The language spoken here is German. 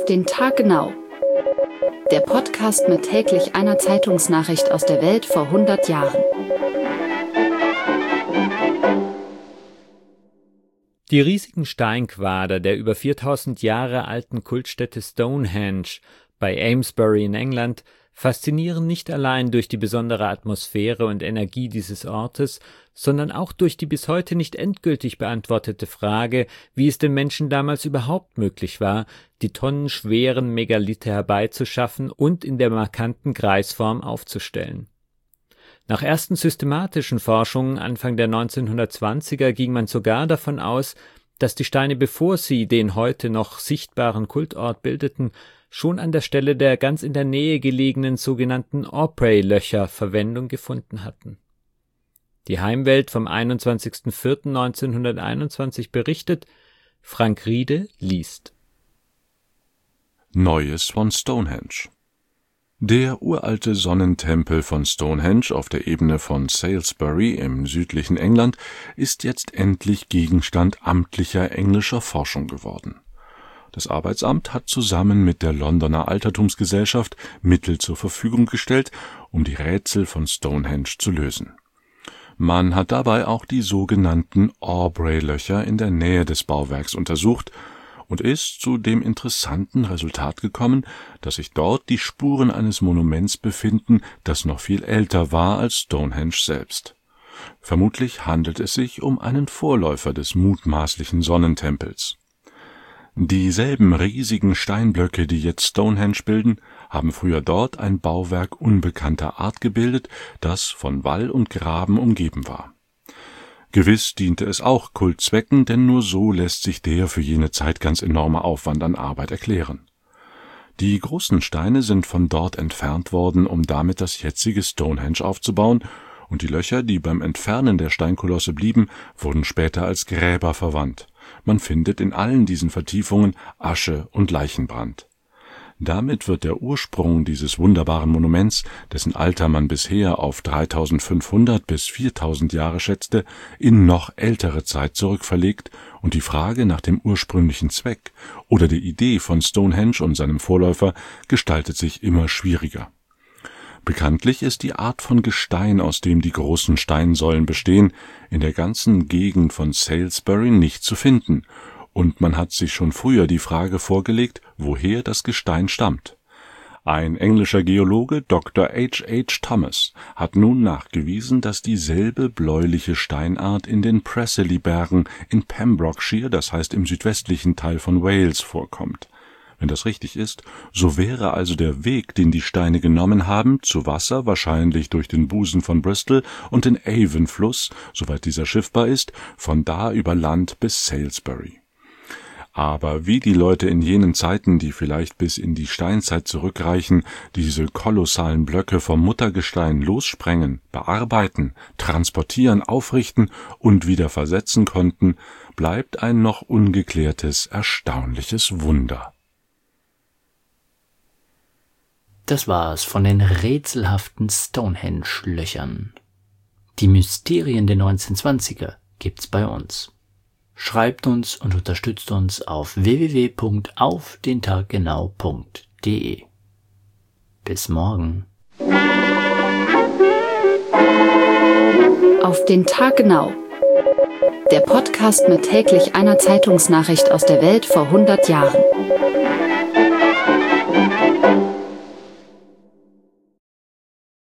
den Tag genau. Der Podcast mit täglich einer Zeitungsnachricht aus der Welt vor 100 Jahren. Die riesigen Steinquader der über 4000 Jahre alten Kultstätte Stonehenge bei Amesbury in England faszinieren nicht allein durch die besondere Atmosphäre und Energie dieses Ortes, sondern auch durch die bis heute nicht endgültig beantwortete Frage, wie es den Menschen damals überhaupt möglich war, die tonnenschweren Megalithe herbeizuschaffen und in der markanten Kreisform aufzustellen. Nach ersten systematischen Forschungen Anfang der 1920er ging man sogar davon aus, dass die Steine, bevor sie den heute noch sichtbaren Kultort bildeten, schon an der Stelle der ganz in der Nähe gelegenen sogenannten Aubrey-Löcher Verwendung gefunden hatten. Die Heimwelt vom 21.04.1921 berichtet, Frank Riede liest. Neues von Stonehenge. Der uralte Sonnentempel von Stonehenge auf der Ebene von Salisbury im südlichen England ist jetzt endlich Gegenstand amtlicher englischer Forschung geworden. Das Arbeitsamt hat zusammen mit der Londoner Altertumsgesellschaft Mittel zur Verfügung gestellt, um die Rätsel von Stonehenge zu lösen. Man hat dabei auch die sogenannten Aubrey-Löcher in der Nähe des Bauwerks untersucht und ist zu dem interessanten Resultat gekommen, dass sich dort die Spuren eines Monuments befinden, das noch viel älter war als Stonehenge selbst. Vermutlich handelt es sich um einen Vorläufer des mutmaßlichen Sonnentempels. Dieselben riesigen Steinblöcke, die jetzt Stonehenge bilden, haben früher dort ein Bauwerk unbekannter Art gebildet, das von Wall und Graben umgeben war. Gewiss diente es auch Kultzwecken, denn nur so lässt sich der für jene Zeit ganz enorme Aufwand an Arbeit erklären. Die großen Steine sind von dort entfernt worden, um damit das jetzige Stonehenge aufzubauen, und die Löcher, die beim Entfernen der Steinkolosse blieben, wurden später als Gräber verwandt. Man findet in allen diesen Vertiefungen Asche und Leichenbrand. Damit wird der Ursprung dieses wunderbaren Monuments, dessen Alter man bisher auf 3500 bis 4000 Jahre schätzte, in noch ältere Zeit zurückverlegt und die Frage nach dem ursprünglichen Zweck oder der Idee von Stonehenge und seinem Vorläufer gestaltet sich immer schwieriger. Bekanntlich ist die Art von Gestein, aus dem die großen Steinsäulen bestehen, in der ganzen Gegend von Salisbury nicht zu finden, und man hat sich schon früher die Frage vorgelegt, woher das Gestein stammt. Ein englischer Geologe, Dr. H. Thomas, hat nun nachgewiesen, dass dieselbe bläuliche Steinart in den Preseli-Bergen in Pembrokeshire, das heißt im südwestlichen Teil von Wales, vorkommt. Wenn das richtig ist, so wäre also der Weg, den die Steine genommen haben, zu Wasser wahrscheinlich durch den Busen von Bristol und den Avon-Fluss, soweit dieser schiffbar ist, von da über Land bis Salisbury. Aber wie die Leute in jenen Zeiten, die vielleicht bis in die Steinzeit zurückreichen, diese kolossalen Blöcke vom Muttergestein lossprengen, bearbeiten, transportieren, aufrichten und wieder versetzen konnten, bleibt ein noch ungeklärtes, erstaunliches Wunder. Das war's von den rätselhaften Stonehenge-Löchern. Die Mysterien der 1920er gibt's bei uns. Schreibt uns und unterstützt uns auf www.aufdentaggenau.de. Bis morgen. Auf den Tag genau. Der Podcast mit täglich einer Zeitungsnachricht aus der Welt vor 100 Jahren.